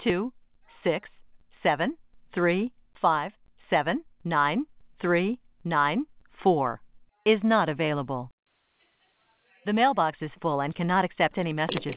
267-357-9394 is not available. The mailbox is full and cannot accept any messages.